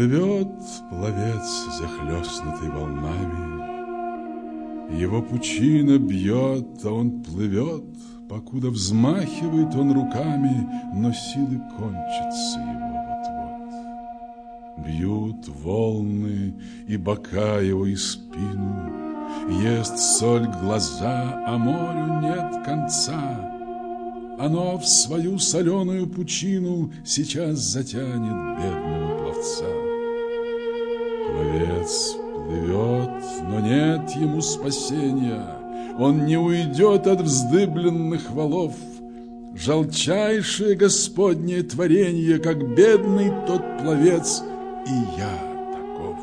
Плывет пловец, захлестнутый волнами, его пучина бьет, а он плывет, покуда взмахивает он руками, но силы кончатся его вот-вот. Бьют волны и бока его, и спину, ест соль глаза, а морю нет конца. Оно в свою соленую пучину сейчас затянет бедного пловца. Пловец плывет, но нет ему спасения. Он не уйдет от вздыбленных валов. Жалчайшее Господнее творенье, как бедный тот пловец, и я таков.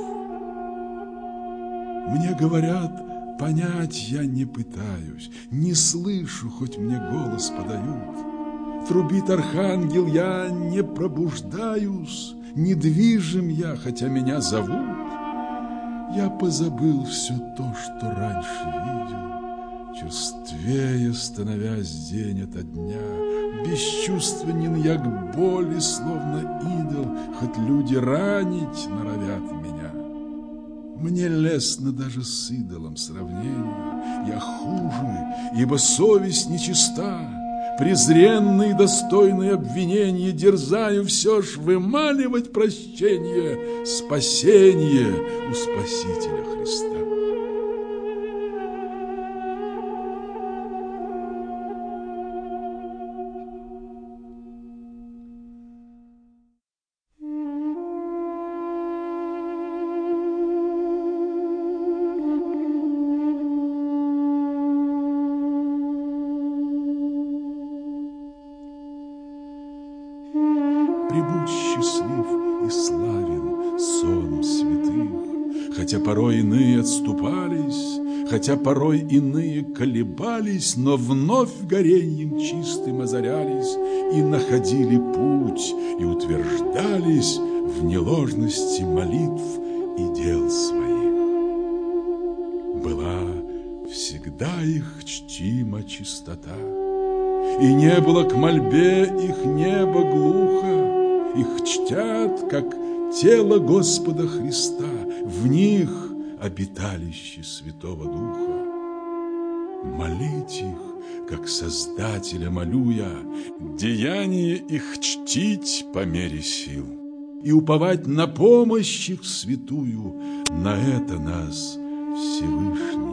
Мне говорят, понять я не пытаюсь, не слышу, хоть мне голос подают. Трубит архангел, я не пробуждаюсь, недвижим я, хотя меня зовут. Я позабыл все то, что раньше видел, черствее становясь день ото дня. Бесчувственен я к боли, словно идол, хоть люди ранить норовят меня. Мне лестно даже с идолом сравнение, я хуже, ибо совесть нечиста. Презренные достойные обвинения дерзаю все ж вымаливать прощение, спасение у Спасителя Христа. Прибудь счастлив и славен соном святых, хотя порой иные отступались, хотя порой иные колебались, но вновь гореньем чистым озарялись и находили путь, и утверждались в неложности молитв и дел своих. Была всегда их чтима чистота, и не было к мольбе их неба глухо. Их чтят, как тело Господа Христа, в них обиталище Святого Духа. Молить их, как Создателя молю я, деяние их чтить по мере сил и уповать на помощь их святую, на это нас Всевышний